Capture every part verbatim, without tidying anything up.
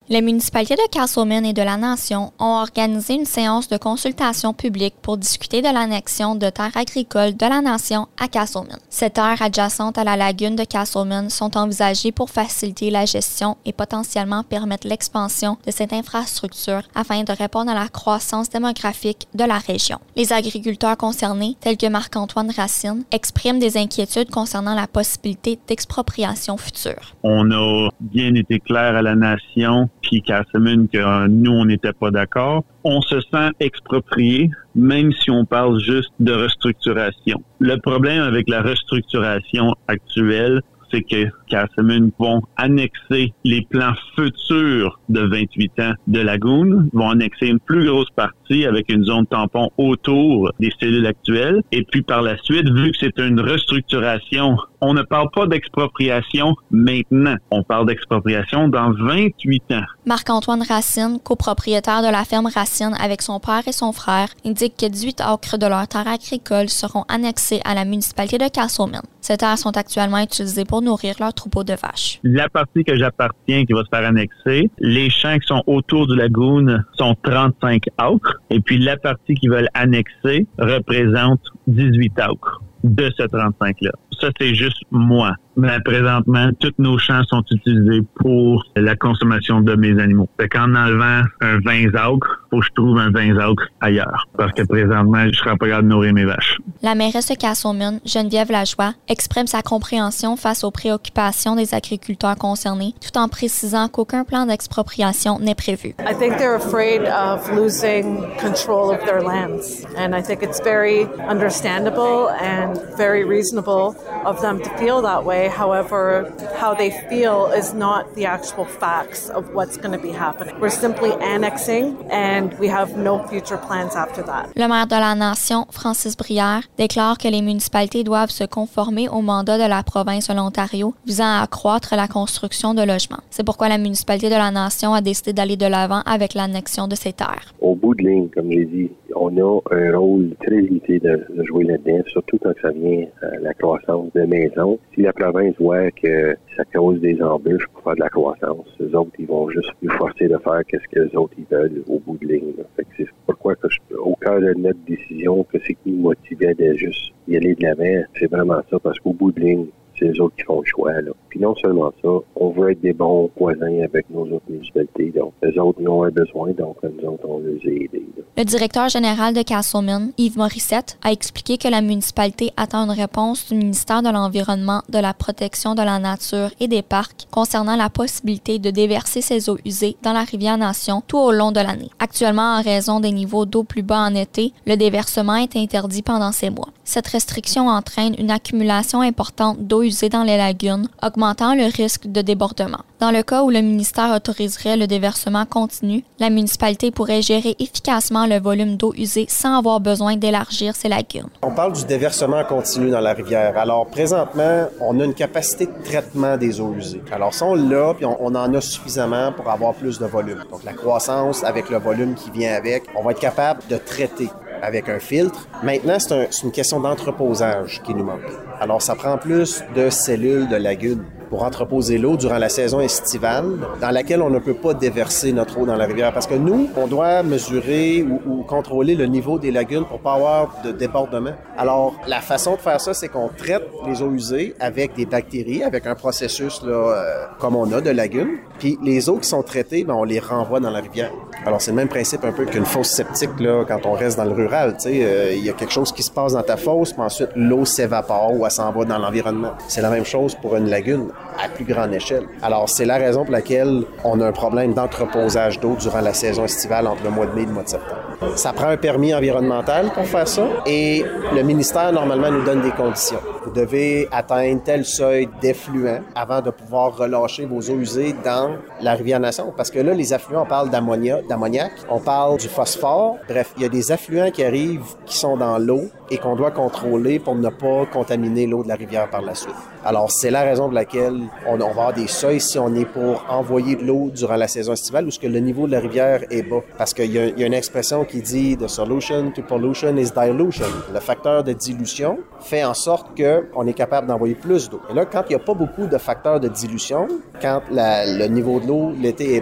Les municipalités de Castlemaine et de la Nation ont organisé une séance de consultation publique pour discuter de l'annexion de terres agricoles de la Nation à Castlemaine. Ces terres adjacentes à la lagune de Castlemaine sont envisagées pour faciliter la gestion et potentiellement permettre l'expansion de cette infrastructure afin de répondre à la croissance démographique de la région. Les agriculteurs concernés, tels que Marc-Antoine Racine, expriment des inquiétudes concernant la possibilité d'expropriation future. On a bien été clair à la Nation puis Castlemaine que nous, on n'était pas d'accord. On se sent exproprié, même si on parle juste de restructuration. Le problème avec la restructuration actuelle, c'est que Castlemaine vont annexer les plans futurs de vingt-huit ans de Lagoon, vont annexer une plus grosse partie avec une zone tampon autour des cellules actuelles. Et puis par la suite, vu que c'est une restructuration, on ne parle pas d'expropriation maintenant. On parle d'expropriation dans vingt-huit ans. Marc-Antoine Racine, copropriétaire de la ferme Racine avec son père et son frère, indique que dix-huit acres de leurs terres agricoles seront annexés à la municipalité de Castlemaine. Ces terres sont actuellement utilisées pour nourrir leurs troupeaux de vaches. La partie que j'appartiens qui va se faire annexer, les champs qui sont autour du lagoon sont trente-cinq acres. Et puis la partie qu'ils veulent annexer représente dix-huit acres de ce trente-cinq-là. Ça, c'est juste moi. Mais présentement, tous nos champs sont utilisés pour la consommation de mes animaux. Fait qu'en enlevant un vingt acres, faut que je trouve un vingt acres ailleurs. Parce que présentement, je serai pas capable de nourrir mes vaches. La mairesse de Castlemaine, Geneviève Lajoie, exprime sa compréhension face aux préoccupations des agriculteurs concernés, tout en précisant qu'aucun plan d'expropriation n'est prévu. I think they're afraid of losing control of their lands. And I think it's very understandable and very reasonable of them to feel that way. However, how they feel is not the actual facts of what's going to be happening. We're simply annexing and we have no future plans after that. Le maire de la Nation, Francis Brière, déclare que les municipalités doivent se conformer au mandat de la province de l'Ontario visant à accroître la construction de logements. C'est pourquoi la municipalité de la Nation a décidé d'aller de l'avant avec l'annexion de ces terres. Au bout de ligne, comme j'ai dit, on a un rôle très limité de, de jouer là-dedans, surtout quand ça vient à la croissance de maisons. Si la province voit que ça cause des embûches pour faire de la croissance, les autres, ils vont juste nous forcer de faire ce que les autres ils veulent au bout de ligne. Fait que c'est pourquoi que je, au cœur de notre décision, que c'est qui nous motivait de juste y aller de l'avant, c'est vraiment ça, parce qu'au bout de ligne, c'est les autres qui font le choix. Là. Puis non seulement ça, on veut être des bons voisins avec nos autres municipalités. Donc, les autres, ils ont un besoin, donc nous autres, on les a aidés. Là. Le directeur général de Castlemaine, Yves Morissette, a expliqué que la municipalité attend une réponse du ministère de l'Environnement, de la Protection de la Nature et des Parcs concernant la possibilité de déverser ces eaux usées dans la rivière Nation tout au long de l'année. Actuellement, en raison des niveaux d'eau plus bas en été, le déversement est interdit pendant ces mois. Cette restriction entraîne une accumulation importante d'eau usée dans les lagunes, augmentant le risque de débordement. Dans le cas où le ministère autoriserait le déversement continu, la municipalité pourrait gérer efficacement le volume d'eau usée sans avoir besoin d'élargir ses lagunes. On parle du déversement continu dans la rivière. Alors, présentement, on a une capacité de traitement des eaux usées. Alors, ça, on l'a, puis on, on en a suffisamment pour avoir plus de volume. Donc, la croissance avec le volume qui vient avec, on va être capable de traiter avec un filtre. Maintenant, c'est, un, c'est une question d'entreposage qui nous manque. Alors, ça prend plus de cellules de lagunes pour entreposer l'eau durant la saison estivale, dans laquelle on ne peut pas déverser notre eau dans la rivière. Parce que nous, on doit mesurer ou, ou contrôler le niveau des lagunes pour pas avoir de débordement. Alors, la façon de faire ça, c'est qu'on traite les eaux usées avec des bactéries, avec un processus là, euh, comme on a de lagunes. Puis les eaux qui sont traitées, ben, on les renvoie dans la rivière. Alors, c'est le même principe un peu qu'une fosse septique là, quand on reste dans le rural. Tu sais, euh, il y a quelque chose qui se passe dans ta fosse, puis ensuite l'eau s'évapore ou elle s'en va dans l'environnement. C'est la même chose pour une lagune à plus grande échelle. Alors, c'est la raison pour laquelle on a un problème d'entreposage d'eau durant la saison estivale entre le mois de mai et le mois de septembre. Ça prend un permis environnemental pour faire ça et le ministère, normalement, nous donne des conditions. Vous devez atteindre tel seuil d'effluent avant de pouvoir relâcher vos eaux usées dans la rivière Nation. Parce que là, les affluents, on parle d'ammonia, d'ammoniac, on parle du phosphore. Bref, il y a des affluents qui arrivent, qui sont dans l'eau et qu'on doit contrôler pour ne pas contaminer l'eau de la rivière par la suite. Alors, c'est la raison pour laquelle on, on va avoir des seuils si on est pour envoyer de l'eau durant la saison estivale où ce que le niveau de la rivière est bas. Parce qu'il y a, il y a une expression qui dit « The solution to pollution is dilution ». Le facteur de dilution fait en sorte qu'on est capable d'envoyer plus d'eau. Et là, quand il n'y a pas beaucoup de facteurs de dilution, quand la, le niveau de l'eau l'été est bas,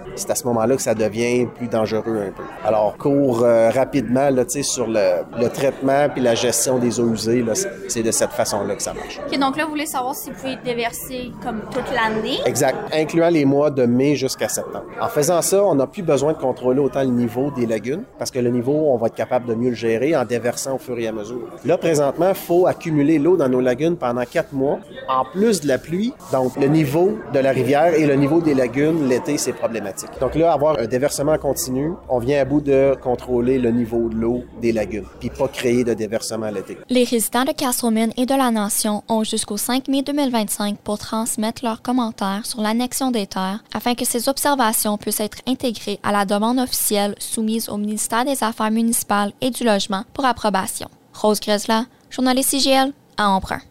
c'est à ce moment-là que ça devient plus dangereux un peu. Alors, cours euh, rapidement là, sur le, le traitement puis la gestion des eaux usées, là, c'est de cette façon-là que ça marche. OK, donc là, vous voulez savoir si vous pouvez déverser comme toute l'année? Exact, incluant les mois de mai jusqu'à septembre. En faisant ça, on n'a plus besoin de contrôler autant le niveau des lagunes, parce que le niveau, on va être capable de mieux le gérer en déversant au fur et à mesure. Là, présentement, il faut accumuler l'eau dans nos lagunes pendant quatre mois, en plus de la pluie. Donc, le niveau de la rivière et le niveau des lagunes, l'été, c'est problématique. Donc là, avoir un déversement continu, on vient à bout de contrôler le niveau de l'eau des lagunes, puis pas créer de déversement l'été. Les résidents de Castleman et de la Nation ont jusqu'au cinq mai deux mille vingt-cinq pour transmettre leurs commentaires sur l'annexion des terres afin que ces observations puissent être intégrées à la demande officielle soumise au ministère des Affaires municipales et du Logement pour approbation. Rose Grezla, journaliste I G L, à Embrun.